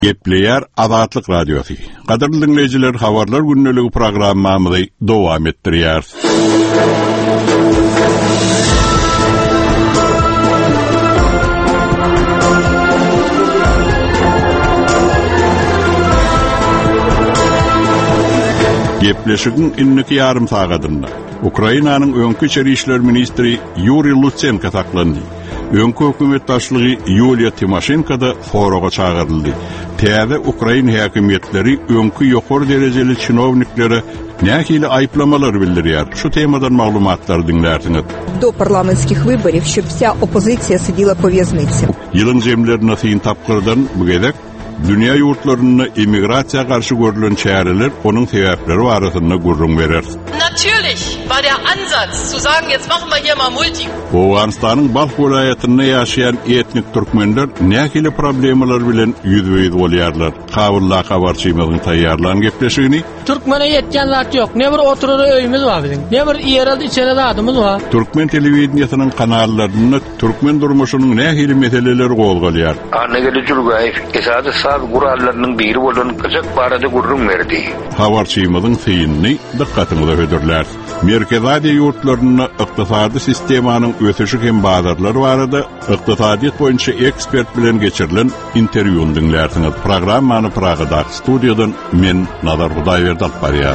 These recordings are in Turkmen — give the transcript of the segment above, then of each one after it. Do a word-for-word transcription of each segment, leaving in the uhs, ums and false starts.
Gepleyer Azatlyk Radiosu. Gaderli dinleyijiler, habarlar günneligi programmamyzy dowam etdirýär. Gepleşigin inniki yarım sagatynda Ukrainanyň öňkü içeri işler ministri Yuri Lutsenko taklandy. Öňkü hökümet başlygy Yulia Timoshenko da foraga çağıryldy. Täze Ukraina häkimetleri öňkü ýokary derejeli çynowniklere nähili aýplamalar bildirýär. Şu temadan maglumatlar dinlärsiňiz. До парламентских выборов, щоб вся опозиція сиділа по в'язниці. Ýylyň jemlerine syn tapgyrdan bu gezek dünya ýurtlaryna emigrasiýa garşy görülen çäreler onuň sebäpleri barasynda gurrun berer. Natürlich war der Ansatz zu sagen, jetzt machen wir hier mal Multi. Oğuzhanistan'ın Balkh vilayetinde yaşayan etnik Türkmenler nähili problemalar bilen yüzbeýiz bolýarlar. Kabulla habarçymyzyň taýýarlan gepleşigini Türkmene yetken zat yok. Ne bir oturur öýümüz var bizim. Ne bir ýerelde içeri zadymyz var. Türkmen telewizionynyň kanallarynda Türkmen durmuşynyň nähili meseleleri golgalýar. Anegeli Jurgayev esasy saz gurallarynyň biri bolan gyjak barada gurrun berdi. Habarçymyzyň synyny dikkatinize hödürler. Merkez Aziýa ýurtlaryna ykdysady sistemanyň ösüşi hem bazarlar barada ykdysadyýat boýunça ekspert bilen geçirilen interwýuny dinlärsiňiz. Programmany Pragada studiýadan men Nazar Hudaýberdi alyp barýar.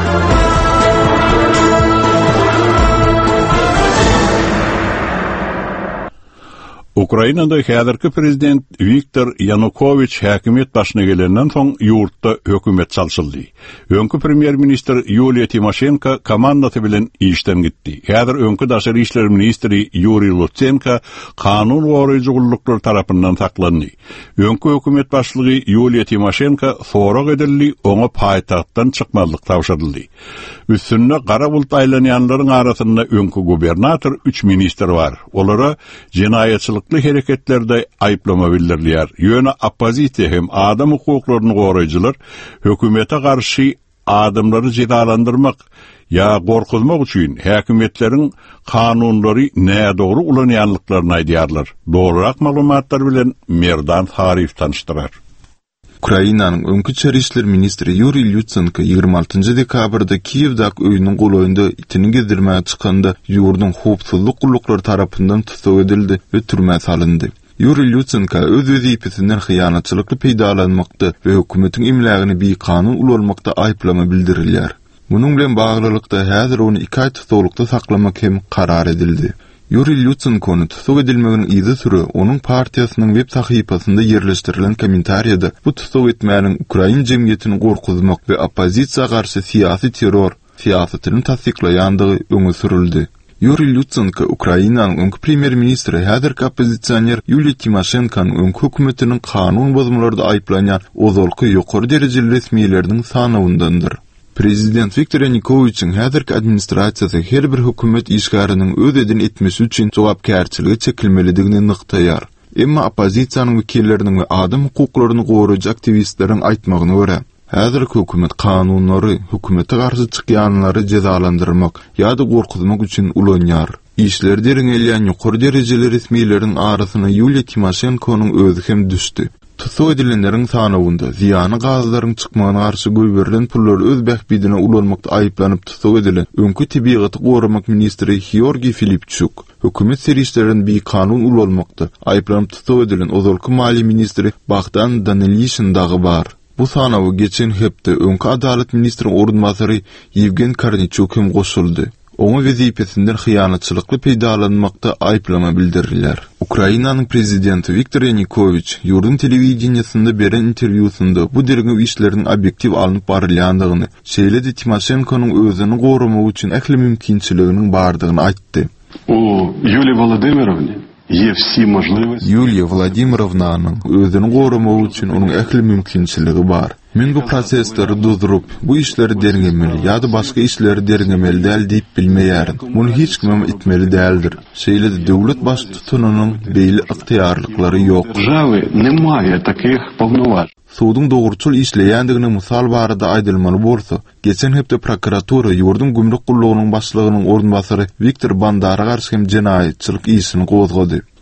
Ukrainada häzirki prezident Viktor Yanukovych häkimet başyna gelenden soň ýurtda hökümet çalşyldy. Öňkü premier minister Yulia Timoshenko komandasy bilen işden gitdi. Häzir öňkü daşary işler ministri Yuri Lutsenko kanun goraýjylar tarapyndan saklandy. Öňkü hökümet başlygy Yulia Timoshenko sorag edildi, oňa paýtagtdan çykmazlyk tawşadyldy. Üstünde gara bulut aýlanýanlaryň arasynda öňkü gubernator üç minister bar. Olara jinayetçilik hareketlerde ayıplama bildirýär. Ýöne opozisiýa hem adam hukuklaryny goraýjylar hökümete garşy adamlary jedalandyrmak ya gorkuzmak üçin häkimetleriň kanunlary nädogry ulanýanlyklaryny aýdýarlar. Dogrurak maglumatlar bilen Merdan Harif tanıştyrar. Ukrainanyň öňkü içeri işler ministri Yuri Lutsenko ýygrima altynjy dekabrda Kiýewdaky öýüniň golaýynda itini gezdirmäge çykanda ýurdun howpsuzlyk gullukları tarapyndan tutsak edildi we türmäge salyndy. Yuri Lutsenko öz wezipesinden hyýanatçylykly peýdalanmakda we hökümetiň imlägini bir kanun ulanmakda aýplama bildirilýär. Munyň bilen baglylykda häzir ony iki aý tutuklukda saklamak hem karar edildi. Yuri Lutsenko'nun tutuk edilmeginin izi türü onun partiýasynyň web sahypasynda ýerleşdirilen kommentariýada bu tutuk etmäniň Ukraina jemgyýetini gorkuzmak we opozisiýa garşy siýasy terror siýasatyny tasdiklaýandygy öňe sürildi. Yuri Lutsenko Ukrainanyň öňkü premier ministri häzirki opozisiýoner Yulia Timoshenko'nun öňkü hökümetiniň kanun bozmalarynda aýplanýan ozalky ýokary derejeli resmiýetleriniň sanawyndandyr. Prezident Viktor Yanukovych'in häzirki administrasiýasy her bir hökümet işgäriniň öz edin etmesi üçin jogapkärçiligi çekilmelidigini nyktaýar. Emma opozisiýanyň wekilleriniň we adam hukuklaryny goraýjy aktivistleriň aýtmagyna görä, häzirki hökümet kanunlary hökümete garşy çykýanlary jezalandyrmak ýa-da gorkuzmak üçin ulanýar. İşler deriňelýän ýokary derejeli resmiýetleriň arasyna Yulia Timoshenko'nun özü hem düşdi. Tutuk edilenlerin sanawynda ziýany gazlaryň çykmagyna garşy göberilen pullar öz bähbidine ulanmakda aýplanyp tutuk edilen öňkü tebigaty goramak ministri Georgiy Filipchuk hökümet serişlerinin bir kanun ulanmakda aýplanyp tutuk edilen ozalky mali ministri Bagdan Danilýshin dagy bar. Bu sanawy geçen hepde öňkü adalet ministri orunmasary Yevgen Karnichuk hem goşuldy. Oňa wezipesinden hyýanatçylykly peýdalanmakda aýplama bildirilýär. Ukrainanyň prezidenti Viktor Yanukovych ýurdun telewizionyasynda beren interwýusynda bu derňe işleriň obyektiv alınıp barylýandygyny, şeýle-de Timoshenko'nun özüni goramak üçin ähli mümkinçiliginiň bardygyny aýtdy. У Юлии Володимировны є всі можливості. Yulia Vladimirovnanyň özüni goramak üçin onuň ähli mümkinçiligi bar. Men bu prosesleri duzdurup, bu işleri derňemeli ýa-da başga işleri derňemeli däl diýip bilmeýärin. Muny hiç kim etmeli däldir. Şeýle-de döwlet baş tutunynyň beýle yktyýarlyklary ýok. Держави немає таких повноважень. Suwdyň dogruçul işleýändigine mysal barada aýdylmaly bolsa, geçen hepde prokuratura ýurdun gümrük gullugynyň başlygynyň orunbasary Viktor Bandara garşy hem jenaýetçilik işini gozgady.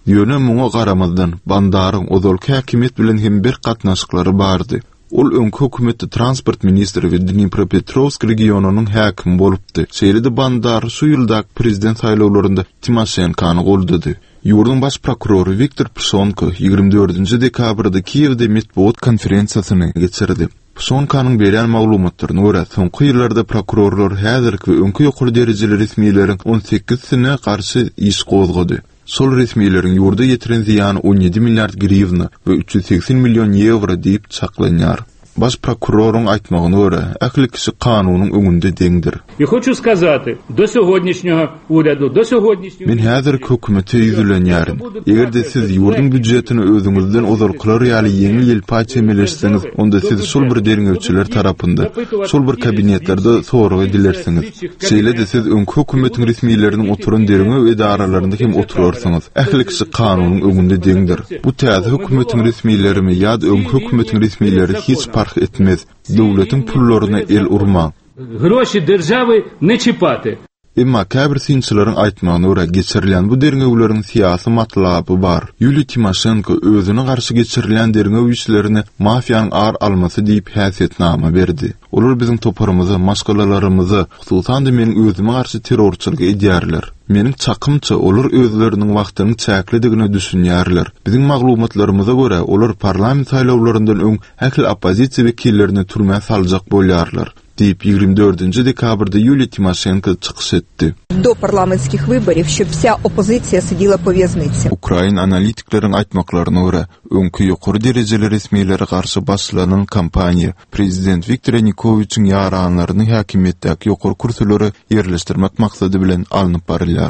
Ýöne muňa garamazdan bandaryň ozalky häkimet bilen hem bir gatnaşyklary bardy. Ol öňkü hökümetde transport ministri we Dnipropetrovsk regionunyň häkimi bolupdy. Şeýle-de bandar şu ýyldak prezident saýlawlarynda Timoshenkany goldydy. Ýurdun baş prokuroru Viktor Psonko ýygrimi dördünji dekabrda Kiýewde metbuat konferensiýasyny geçirdi. Psonkanın berýän maglumatlaryna görä, soňky ýyllarda prokurorlar häzirki we öňkü ýokary derejeli resmiýetlerin on sekiz-sine garşy iş gozgady. Sol resmiýetlerin ýurda ýetiren ziýany on ýedi milliard grivna we üç ýüz seksen million euro diýip çaklanýar. Baş prokuroruň aýtmagyna görä, ähli kişi kanunyň öňünde deňdir. Я хочу сказати, до сьогоднішнього уряду, до сьогоднішнього... Men häzir hökümete ýüzlenýärin. Egerde siz ýurdun büdjetini özüňizden ozalkylar ýaly ýeňil ýelpa çemeleşseňiz, onda siz şol bir derňewçiler tarapynda, şol bir kabinetlerde soragy dilersiňiz. Şeýle-de siz öňkü hökümetiň resmiýetleriniň oturan derňew edaralaryny hem oturarsyňız. Ähli kişi kanunyň öňünde deňdir. Bu täze hökümetiň resmiýetlerimi ýa-da öňkü hökümetiň resmiýetleri hiç fark etmez. Döwletiň pullaryna el urma. Гроші держави не чіпати. Emma käbir synçylaryň aýtmagyna görä geçirilen bu derňewleriň syýasy matlaby bar. Yulia Timoshenko özüne garşy geçirilen derňew işlerini mafiýanyň ağır almasy diýip häsiýetnama berdi. Olar biziň toparymyzy, maşgalalarymyzy, hususan da meniň özüme garşy terrorçylygy edýärler. Meniň çakymça olar özleriniň wagtyny çäkledigine düşünýärler. Biziň maglumatlarymyza görä olar parlament saýlawlaryndan öň häkil oppozisiýa wekillerini türmäge saljak bolýarlar. Deyip ýygrimi dördünji dekabrda Yulia Timoshenko çykyş etdi. До парламентских выборов, щоб вся опозиція сиділа по в'язниці. Ukrayn analitiklerin aýtmaklaryna görä, öňkü ýokary derejeli resmiýetlere garşy başlanan kampaniýa prezident Viktor Yanukowyçyň ýaranlaryny häkimetdäki ýokary kursulary ýerleşdirmek maksady bilen alınıp barylýar.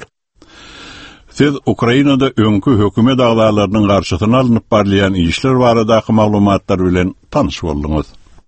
Siz Ukrainada öňkü hökümet agdalarynyň garşysyna alınıp barylýan işler baradaky maglumatlar bilen tanyş boldyňyz.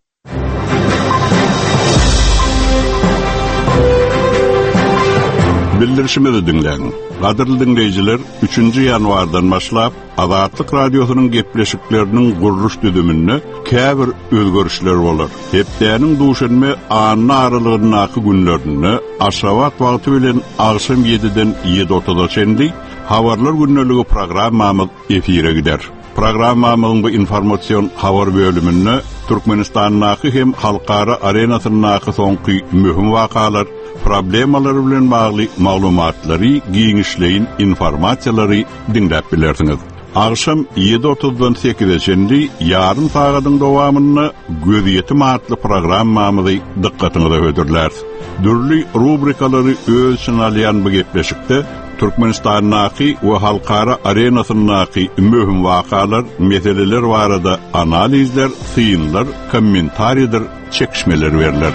Bildirişimizi dinleň. Gaderly dinleýijiler, üçünji ýanwardan başlap Azatlyk radiosynyň gepleşikleriniň gurruş düdüminde käbir özgörüşler bolar. Hepdäniň duşanmy anyny aralygynyňky günlerini aşabat wagty bilen agşam ýediden ýedi otuzda çenli habarlar günneligi programmamyz efire gider. Programmamyzyň bu informasiýon habar bölüminde Türkmenistanyň hem halkara arenasynyň soňky mühim wakalar, problemalar bilen bagly maglumatlary, giňişleýin informasiýalary dinläp bilersiňiz. Agşam ýedi otuzdan sekizde çenli ýarym sagatyň dowamyny Gözýetim adly programmamyzy dikkatyňize höderler. Dürli rubrikalary ölçün alýan bu gepleşikde Türkmenistanyň we halkara arenasynyň mühim wakalar, meseleler barada analizler, syýynlar, kommentariýler, çekişmeler berler.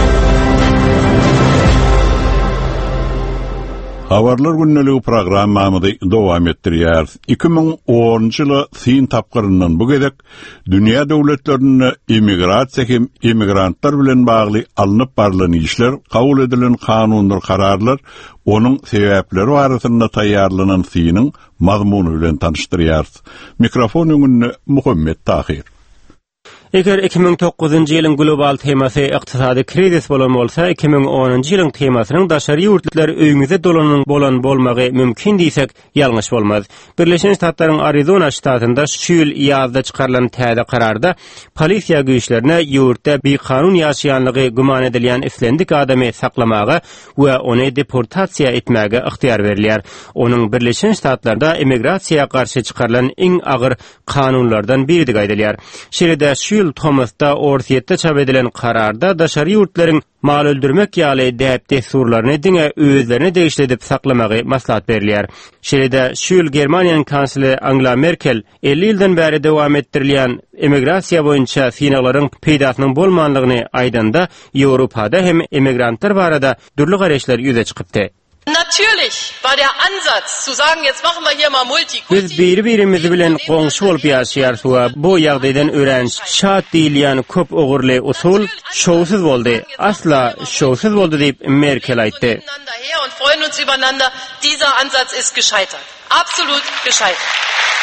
Habarlar günneligi programmamyzy dowam etdirýär. iki ming onunji ýyly Sin tapgyryndan bu gedek dünýä döwletlerine immigrasiýa hem immigrantlar bilen bagly alınıp barılan işler, kabul edilen kanunlar, kararlar, onun sebäpleri barasynda taýýarlanan synyň mazmuny bilen tanışdyrýar. Mikrofon öňünde Muhammed Tahir. Eger iki ming dokuzunji ýylyň global temasy ykdysady krizis bolan bolsa, iki ming onunji ýylyň temasynyň daşary ýurtlar öýüňize dolanyň bolan bolmagy mümkin diýsek ýalňyş bolmaz. Birleşen Ştatlaryň Arizona ştatynda şu ýyl ýazda çykarlan täze kararda polisiýa güýçlerine ýurtda bekanun ýaşaýanlygy guman edilýän islendik adamy saklamaga we ony deportasiýa etmäge yktyýar berilýär. Onuň Birleşen Ştatlarda immigrasiýa garşy çykarlan iň agyr kanunlardan biri diýilýär. Şeýle-de şu ýyl Thomas'da orsiýetde çap edilen kararda daşary ýurtlaryň mal öldürmek ýaly däp desturlaryny diňe özlerini değişledip saklamagy maslahat berilýär. Şeýle-de şu ýyl Germaniýanyň kansleri Angela Merkel elli ýyldan bäri dowam etdirilýän immigrasiýa boýunça synaklaryň peýdasynyň bolmanlygyny aýdanda Ýewropada hem immigrantlar barada dürli garaşlar ýüze çykypdy. Natürlich war der Ansatz zu sagen, jetzt machen wir hier mal Multikulti. Biz bir-birimiz bilen goňşy bolup ýaşaýarsyk. Bu ýagdaýdan öğrenç şat diýilýän köp ogurly usul şowsuz boldy. Asla şowsuz boldy diýip Merkel aýtdy. Und freuen uns übereinander. Dieser Ansatz ist gescheitert. Absolut gescheitert.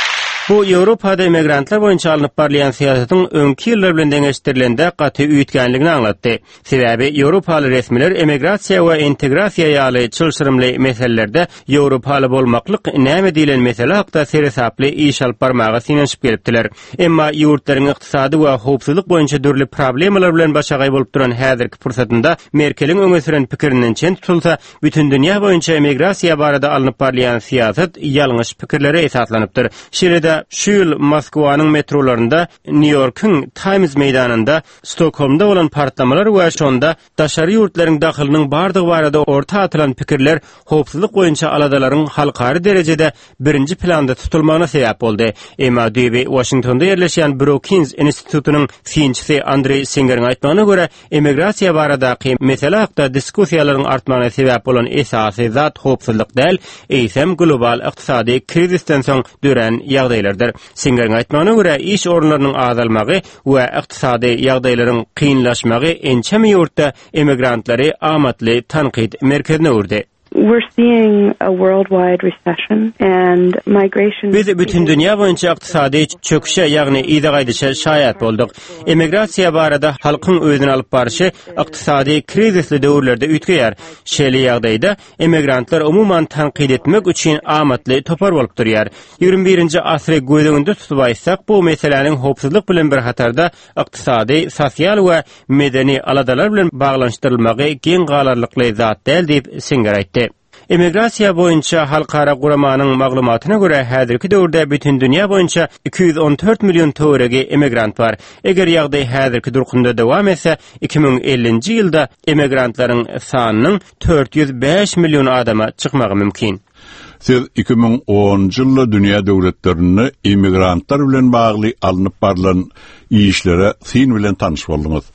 Bu Ýewropada emigrantlar boýunça alınıp barlayan siýasatyň öňki ýyllar bilen deňeşdirilende gaty üýtgenligini anlatdy. Sebäbi Ýewropaly resmiler emigrasiýa we integrasiýa ýaly çylşyrymly meselelerde Ýewropaly bolmaklyk näme diýilen mesele hakda seresaply iş alyp barmaga sinenşip gelipdiler. Emma ýurtlaryň ykdysady we howpsuzlyk boýunça dürli problemalar bilen başagay bolup duran häzirki fursatynda Merkeliň öňe süren pikirinden çen tutulsa, bütün dünýä boýunça emigrasiýa barada alınıp barlayan siýasat ýalňyş pikirlere esaslanypdyr. Şeýle şu yıl Moskowanyň metrolarında, New York'un Times meydanında, Stockholm'da olan partlamalar we şonda daşary ýurtlaryň dahylynyň bardygy barada orta atylan pikirler howpsuzlyk boýunça aladalaryň halkary derejede birinji planda tutulmagyna sebäp boldy. Emma diýip Washingtonda ýerleşýän Brookings institutynyň synçysy Andrei Singer'in aýtmagyna görä, emigrasiýa baradaky mesele hakda diskussiýalaryň artmagyna sebäp bolan esasy zat howpsuzlyk däl, eýsem global ykdysady krizisten soň dören ýagdaýlar. Singer'in aýtmagyna görä, iş orunlarynyň azalmagy we ykdysady ýagdaýlaryň kynlaşmagy ençem ýurtda emigrantlary amatly tanqid merkezine urdy. We're seeing a worldwide recession and migration. Biz bütün dünýä boýunça ykdysady çöküşe, ýagny ýydaýdyşa şaýat boldyk. Emigrasiýa barada halkyň özüni alyp barşy ykdysady krizisli döwürlerde üýtgeýär. Şeýle ýagdaýda emigrantlar umumyň tanqid etmek üçin amatly topar bolup durýar. ýygrimi birinji asry gözdeginde tutup aýtsak, bu meseleniň howpsuzlyk bilen bir hatarda ykdysady, sosial we medeni aladalar bilen baglanşdyrylmagy geň galarlykly zat däl diýip Singer aýtdy. Emigrasiýa boýunça halkara guramanyň maglumatyna görä, häzirki döwürde bütün dünýä boýunça iki ýüz on dört million töweregi emigrant bar. Eger ýagdaý häzirki durkunda dowam etse, iki ming ellinji ýylda emigrantlaryň sanynyň dört ýüz beş million adama çykmagy mümkin. Siz iki ming onunji ýylda dünýä döwletlerini emigrantlar bilen bagly alınıp barlan işlere sin bilen tanyş boldyňyz.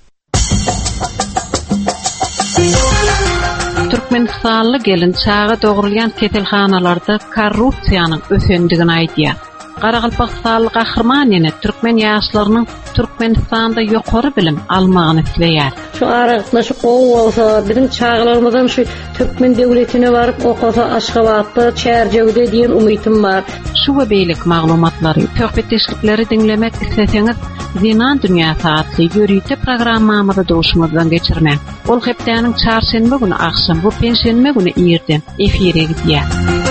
Türkmenistanly gelin çağa dogurulýan ketelhanalarda korrupsiýanyň ösendigini aýdýar. Garagalpakstal gahrman ýene türkmen ýaşlarynyň Türkmenistanda ýokary bilim almagyny isleýär. Şu arasynda şu gowy bolsa, biziň çağlarymyzdan şu türkmen döwletine baryp okasa Aşgabatda, Çärjegde diýen umytym bar. Şu we beýlik maglumatlary, töhbetdeşlikleri diňlemek isleseňiz, Zinan Dünyasy adly ýörüýte programmamyzda dowuşmazdan geçirmek. Ol hepdeniň çarşenbe güni akşam, bu penşenbe güni ýerden efire gidýär.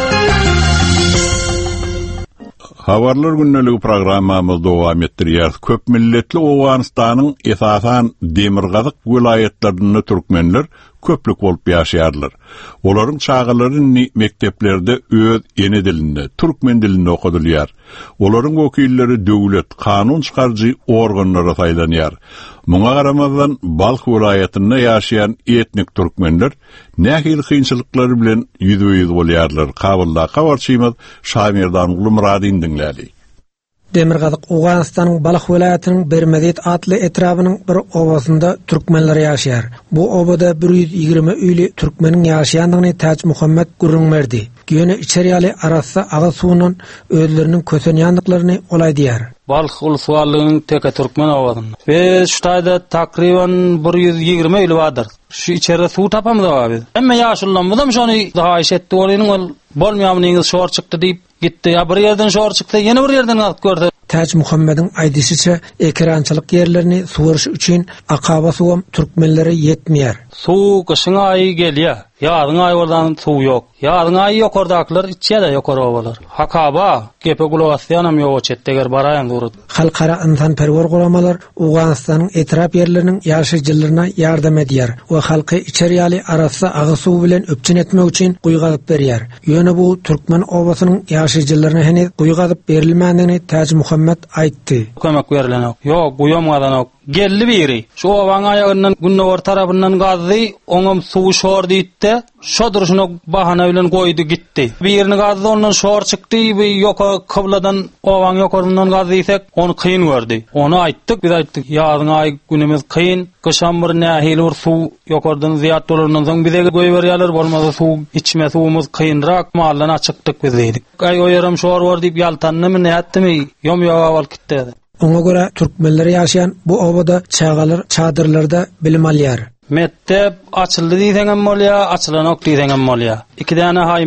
Habarlar günneligi programmamyz dowam etdirýär. Köp milletli Owganystanyň esasan Demirgazyk vilayetlerinde türkmenler köplük bolup ýaşaýarlar. Olaryň çağalaryny mekteplerde öz ene dilinde, türkmen dilinde okudylýar. Olaryň wekilleri döwlet, kanun çykarjy organlara saýlanýar. Muňa garamazdan Balk vilayetinde ýaşaýan etnik türkmenler nähil kynçylyklary bilen ýüzüýüz bolýarlar. Kabulda gawarçymyz Şamirdan Ulumradyn diňläli. Demirgazyk Owganystanyň Balk vilayatynyň Bermezet adly etrabynyň bir obasynda türkmenler ýaşaýar. Bu obada bir ýüz ýygrimi üýli türkmeniň ýaşaýandygyny Taç Muhammed gurrunmerdi. Ýöne içeriýaly arasy agy suwunyň özleriniň kösenýändiklaryny olaýdýar. Balk ulsuwalygyň teke türkmen obasynda. Biz şu taýda takriban bir ýüz ýygrimi üýli bardyr. Şu içeride suw tapamyz biz. Emme ýaşullanmydym şonu daha işetdi, olynyň ol bolmaýanyň şor çykdy diýip gitdi. Ya bir yerden şor çykdy, ýene bir yerden alyp gördü. Taç Muhammed'in aýdyşyça ekrançylyk ýerlerini suwaryş üçin akaba suwam türkmenlere ýetmeýär. Suw kışyň aýy gelýär. Ýazyň aýy boldan suw ýok. Ýazyň aýy ýokardaklar içýär ýokary bolar. Hakaba gepe globasiýanam ýok çetdeger baraýan durdy. Halkara insanperwer guramalar Owganystanyň etrap ýerleriniň ýaşaýjylaryna ýardam edýär we halky içeriýaly arasy agy suw bilen öpçün etmek üçin guýgazyp berýär. Ýöne bu türkmen obasynyň ýaşaýjylaryna hene guýgazyp berilmändigini Taç Muhammed aýtdy. Kömek berilen ýok, guýamadan ok. Gelli biri. Şu owaň aýagyndan günnäwär tarapyndan gazdy, oňam suw şor diýdi. Şo duruşyna bahana bilen goýdy gitdi. Bir ýerini gazdy, ondan şor çykdy, bir ýoka kybladan owaň ýokaryndan gazdysak, onu kyn gördi. Onu aýtdyk, biz aýtdyk, ýazyň aý günimiz kyn, gyşan bir nähil bir suw ýokardan ziýat dolaryndan soň bize goýup berýärler, bolmasa suw içme suwumuz kynrak, mallan açykdyk biz diýdik. Aý oýaram şor bar diýip ýaltannymy näetdimi? Ýom ýoga bol gitdi. Oňa görä türkmenler ýaşaýan bu obada çağalar çadırlarda bilim alýar. Mektep açyldy diýsen hem bolýar, açylan ok diýsen hem bolýar. Iki däne haýma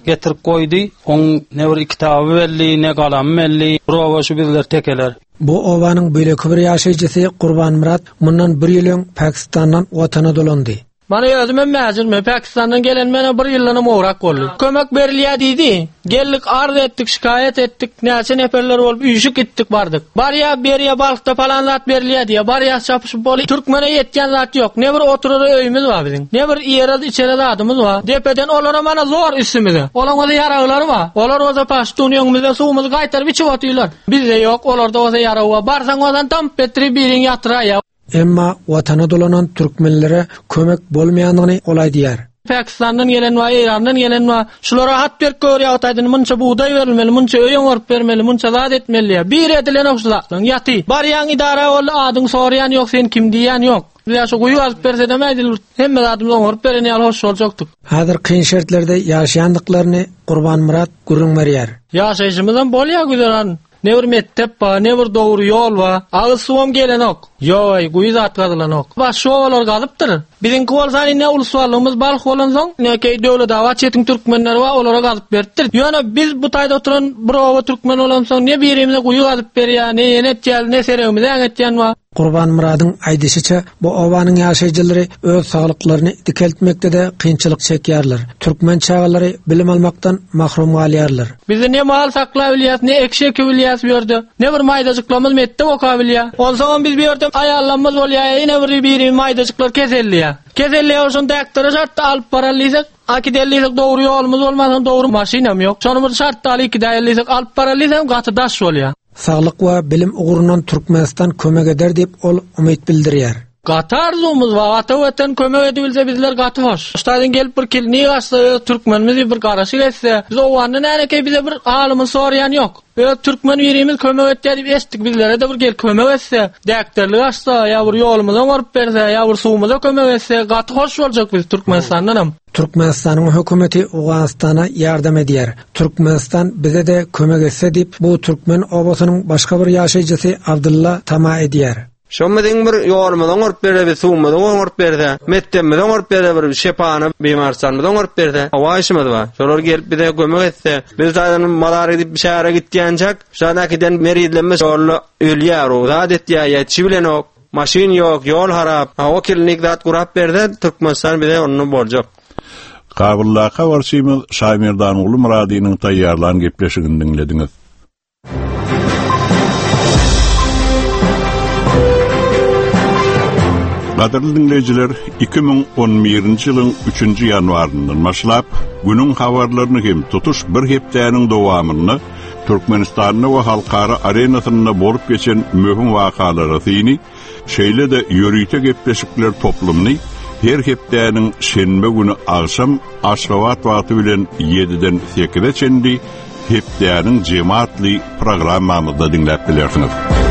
getirip koydy. On ne bir kitabı belli, ne galam belli, rowa şu bizler tekeler. Bu owanyň böleki bir ýaşaýjysy Gurban Murat mundan bir ýyl öň Pakistandan watana dolandy. Bana özüme mäjürme Pakistandan gelen mene bir ýylyna mowrak boldy. Kömek berilýär diýdi. Geldik arz etdik, şikayet etdik. Näçe neferler bolup üýüşüp gitdik bardyk. Barya beriýa balykda falan zat berilýär diýe. Barya çapyşyp boly. Türkmene ýetgen zat ýok. Ne bir oturar öýümüz bar biziň. Ne bir ýerde içeri zadymyz bar. Depeden olara mana zor üstümizde. Olaňyza ýaraglary bar. Olar oza paştun ýöňümizde suwumuzy gaýtaryp içip otýarlar. Bizde ýok, olarda oza ýaragy bar. Barsaň ozan tam petri biriň ýatyraýa. Emma watana dolanan türkmenlere kömek bolmaýandygyny olay diýär. Pakistandan gelen we Irandan gelen we şulara hat berip görýär ataýdyny munça buğday berilmeli, munça öýüň berip bermeli, munça zat etmeli. Bir edilen oşuzatlaň ýaty. Bar ýaňy idara bol adyň soraýan ýok, sen kim diýen ýok. Bilen şu guýy alyp berse demäýdir. Hemme zatymyz oňurup bereni alhoş boljakdyk. Häzir kyn şertlerde ýaşaýandyklaryny Gurban Murat gürrüňmerýär. Ýaşaýjymyzdan bolýar güzeran. Ne bir mektep ba, ne bir dogry ýol ba. Agyz suwam gelenok. Ýoý, guýy zat gazylanok. Baş şowalar gazypdyr. Biziňki bolsa ne uluslarlygymyz balyk bolan soň, näke döwlet dawa çetin türkmenleri ba, olara gazyp beripdir. Ýöne biz bu taýda oturan bir owa türkmen bolan soň ne birimize guýy gazyp berýär, ne ýenetjäl, ne serewimize ýetýän ba. Gurban Murad'ın aýdyşyça bu owanyň ýaşaýjylary öz saglyklaryny dikeltmekde de kynçylyk çekýärler. Türkmen çağalary bilim almakdan mahrum galýarlar. Bize ne mal saklaýa bilýär, ne ekşe köwülýär berdi. Ne bir maýdajyklarymyz metde oka bilýär. Olsaň biz bir ýerde aýallanmaz bolýar, ýene bir biri maýdajyklar keselliýär. Keselliýär şon doktora şartda alyp baralýsak, akidelliýek dogry ýolumyz bolmasa dogry maşinam ýok. Şonu bir şartda alyp gidaýarlysak alyp baralýsam gaty daş bolýar. Saglyk we bilim ugurunan Türkmenistan kömek eder diýip ol umyt bildirýär. Gatar zumuz va ata watan kömek edibilse bizler gaty hoş. Ştadan gelip bir kilni gasy türkmenimiz bir garaşy etse, biz owanyň näke bize bir alymy soraýan ýok. Ve türkmen ýerimiz kömek etdi diýip esdik bizlere de bir gel kömek etse, däkterlik açsa, ýa bir ýolumyza gorup berse, ýa bir suwumyza kömek etse, gaty hoş boljak biz Türkmenistandan. Türkmenistanyň hökümeti Owganistana ýardam edýär. Türkmenistan bize de kömek etse diýip bu türkmen obasynyň başga bir ýaşaýjysy Abdulla Tama edýär. Şommedeň bir ýolumydan gorup berdi, suwumydan gorup berdi, mektebden gorup berdi, bir şepany bimarsanmydan gorup berdi. Awaýşymyz bar. Şolar gelip bize kömek etse, biz zaten madar edip bir şähere gitýänjek, şanakiden meridlenme şorlu ölýär, o zat etýär, ýetişi bilen ok, maşin ýok, ýol harap. O klinik zat gurap berdi, Türkmenistan bize onu boljak. Kabulla habarçymyz Şaýmyrdan Ulu Muradynyň taýýarlan gepleşigini dinlediňiz. Gaderli dinleyijiler, iki bin on birinji ýylyň üçünji ýanwaryndan başlap günüň habarlaryny hem tutuş bir hepdäniň dowamyny Türkmenistanyň we halkara arenasynda bolup geçen möhüm wakalary syny, şeýle-de ýörüýte gepleşikler toplumny her hepdäniň şenbe günü agşam Aşgabat wagty bilen ýediden sekizge çendi hepdäniň jemaatly programmamyzda dinläp bilersiňiz.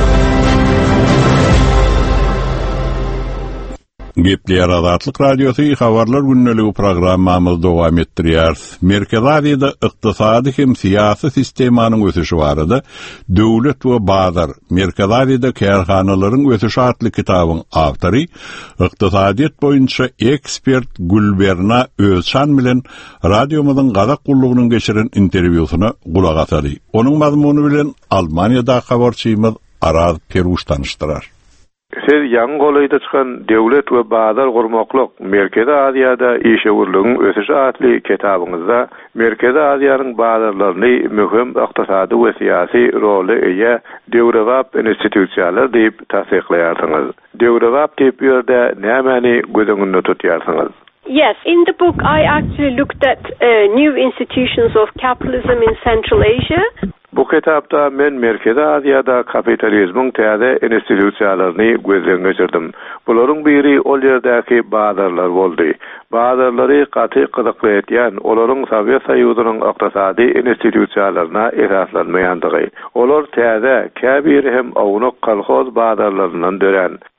Gepler Azatlyk Radiosu habarlar günneligi programmamyzy dowam etdirýär. Merkez Aziýada ykdysady hem syýasy sistemanyň ösüşi barada döwlet we bazar Merkez Aziýada kärhanalaryň ösüşi atly kitabyň awtory, ykdysadyýet boýunça ekspert Gülberna Özşan bilen radiomyzyň Gazak gullugynyň geçiren interwýusyna gulak asady. Onuň mazmuny bilen Almaniýada habarçymyz Araz Peruş tanışdyrar. Siz ýaňy golayda çykan döwlet we bazar gurmaklyk Merkez Aziýada işewirligiň ösüşi atly kitabyňyzda Merkez Aziýanyň bazarlaryny möhüm ykdysady we syýasy roly eýe Döwrewap institusiýalar diýip tasdiklaýarsyňyz. Döwrewap diýip ýerde nämäni gözüňizde tutýarsyňyz? Yes, in the book I actually looked at uh, new institutions of capitalism in Central Asia. Bu kitapda men Merkez Aziýada kapitalizmiň täze institusiýalaryny gözden geçirdim. Bularyň biri ol ýerdäki bazarlar boldy. Bazarlary gaty gyzykly etýän, olaryň Sowet Soýuzynyň ykdysady institusiýalaryna esaslanmaýandygy. Olar täze, käbir hem awnak kolhoz bazarlaryndan dören.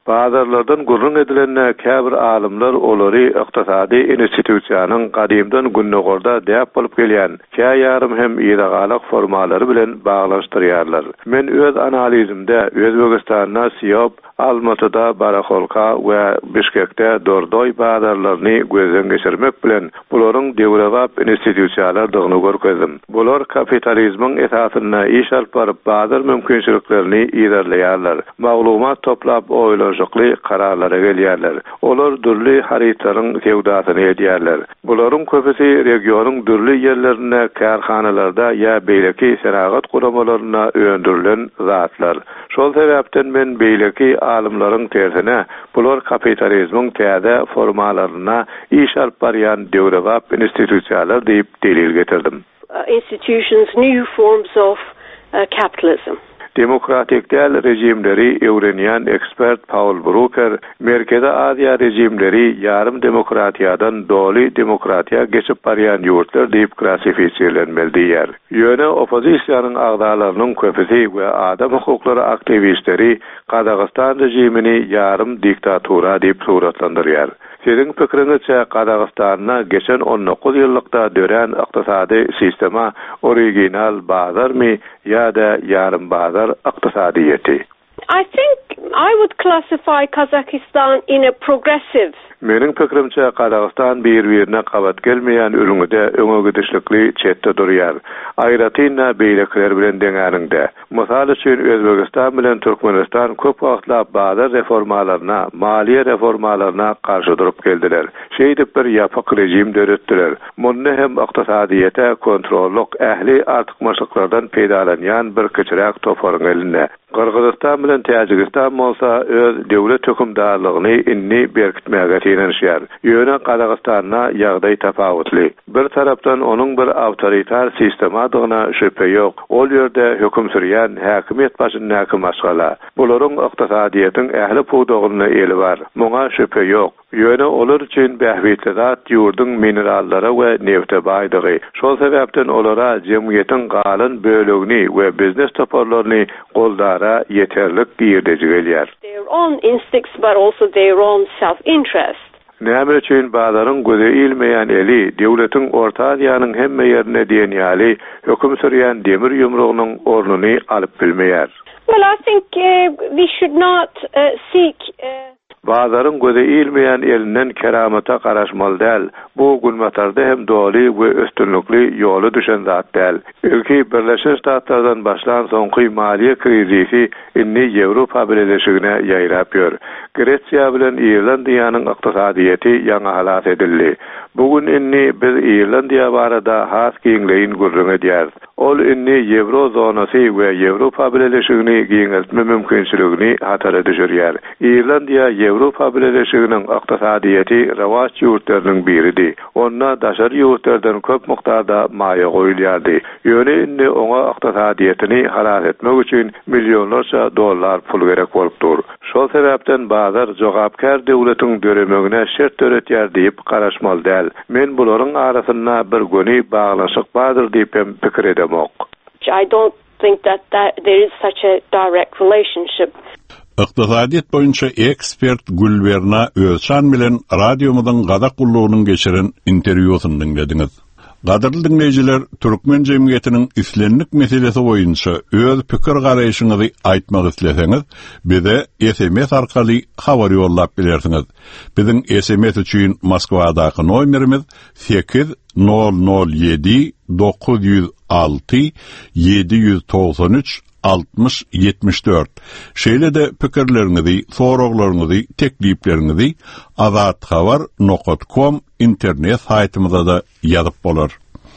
Bazarlardan gurrun edilen käbir alimler olary ykdysady institusiýanyň gadymdan günnegorda däp bolup gelýän kä ýarym hem ýygalyk formalary bilen baglaşdyrýarlar. Men öz analizimde Özbegistanyna Siyop, Almatyda, Barakolka we Bişkekde dordoy bazarlaryny gözden geçirmek bilen bularyň dewlewap institusiýalardygyny görkezdim. Bular kapitalizmiň esasyna iş alyp baryp bazar mümkinçiliklerini ýerleýärler. Maglumat toplap oýlajykly kararlara gelýärler. Olar dürli haritaryň sewdasyny edýärler. Bularyň köpüsi regionyň dürli ýerlerine, karhanalarda ýa beýleki seragat guramalaryna öndürilen zatlar. Şol sebäpden men beýleki alimlaryň tersine bular kapitalizmiň täze formalaryna iş alyp barýan dewlewap institusiýalar diýip delil getirdim. Uh, institutions, new forms of uh, capitalism. Demokratik däl rejimleri öwrenýän ekspert Paul Brucker, Merkezi Aziýa rejimleri ýarym demokratiýadan doly demokratiýa geçip barýan ýurtlar diýip klassifisiýelenmeli diýär. Ýöne opozisiýanyň agdalarynyň köpüsi we adam hukuklary aktivistleri Qadagastan rejimini ýarym diktatura diýip suratlandyrýar. Senin pikiriňizçe Qadagystanna geçen on dokuz ýyllykda dören ykdysady sistema original bazarmy ýa-da ýarym bazar ykdysadyýety? I think I would classify Kazakhstan in a progressive. Menin pikirimçe Qadagastan bir-birine qabat gelmeýän ürüňde öňe gidişlikli çetde durýar. Aýratynda beýlekler bilen deňärinde. Mysal üçin Özbegistan bilen Türkmenistan köp wagtlap bazar reformalaryna, maliýe reformalaryna garşy durup geldiler. Şeýdip bir ýapyk rejim döretdiler. Muny hem ykdysadyýete kontrolluk ähli artykmaşlyklardan peýdalanýan bir kiçiräk toparyň eline. Qırgızistan bilen Täjikistan bolsa öz döwlet hökümdarlygyny inni berkitmäge tirenşýär. Ýöne Qadagystanna ýagdaý tapawutly. Bir tarapdan onuň bir awtoritar sistemadygyna şüphe ýok. Ol ýerde höküm sürýän häkimet başyndaky maşgala. Bularyň ykdysadyýetyň ähli puwdagyny eli bar. Muňa şüphe ýok. Ýöne olar üçin bähwitlidat ýurduň minerallary we nefte baýdygy. Şol sebäpden olara jemgyýetiň galyn bölegini we biznes toparlaryny goldara yeterlik ýerde gelýär. Their own instincts but also their own self-interest. Näme üçin bazarın göze ilmeýän eli döwletiň Orta Aziýanyň hemme ýerine diýen ýaly höküm sürýän demir ýumrugynyň ornuny alyp bilmeýär. Well, I think uh, we should not uh, seek uh... Bazarın göze ilmeýän elinden keramata garaşmaly däl. Bu gulmatarda hem doly we östünlikli ýoly düşen zat däl. Ülke Birleşen Ştatlardan başlan soňky maliýe krizisi inni Ýewropa birleşigine ýaýrap ýör. Gretsiýa bilen Irlandiýanyň ykdysadyýety ýaňa halat edildi. Bugün inni biz Irlandiýa barada has giňleýin gurrun edýär. Ol inni Ýewro zonasy we Ýewropa birleşigini giňeltme mümkinçiligini hatara düşürýär. Irlandiýa Ýewropa birleşiginiň ykdysadyýety rawaç ýurtlarynyň biridir. Onda daşary ýurtlardan köp mukdarda maýa goýulýardy. Ýöne inni oňa ykdysadyýetini halat etmek üçin millionlarça dollar pul gerek bolupdyr. Şol sebäpden bazar jogapkar döwletiň döremegine şert töretýär diýip garaşmaly däl. Men bularyň arasynda bir göni baglaşyk bardyr diýip hem pikir edemok. I don't think that, that there is such a direct relationship. Iqtisadiýet boýunça ekspert Gülberna Özçan bilen radiomyzyň gadak gullugyny geçiren interwýusyny dinlediňiz. Gaderli dinleyijiler, Türkmen jemgyýetiniň islenlik meselesi boýunça öz pikir garaýşyňyzy aýtmak isleseňiz, bize S M S arkaly habar ýollap bilersiňiz. Biziň S M S üçin Moskwadaky nomerimiz sekiz nol nol ýedi dokuz ýüz alty ýedi ýüz togsan üç altmış yetmiş dört. Şeýle de pikirleriňizi, soraglaryňyzy, tekliplerinizi azat habar nokta com internet saytymyzda da ýazyp bolar.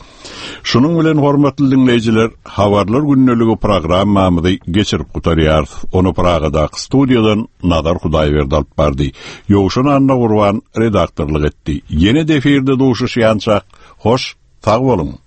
Şunun bilen hormatly dinleyijiler, habarlar günneligi programmamyzy geçirip gutarýar. Onu Pragada studiýadan Nadar Hudaýberdi alyp bardy. Ýowşan Anna Gurban redaktorlyk etdi. Ýene de efirde duşuşýançak. Hoş, sag bolun.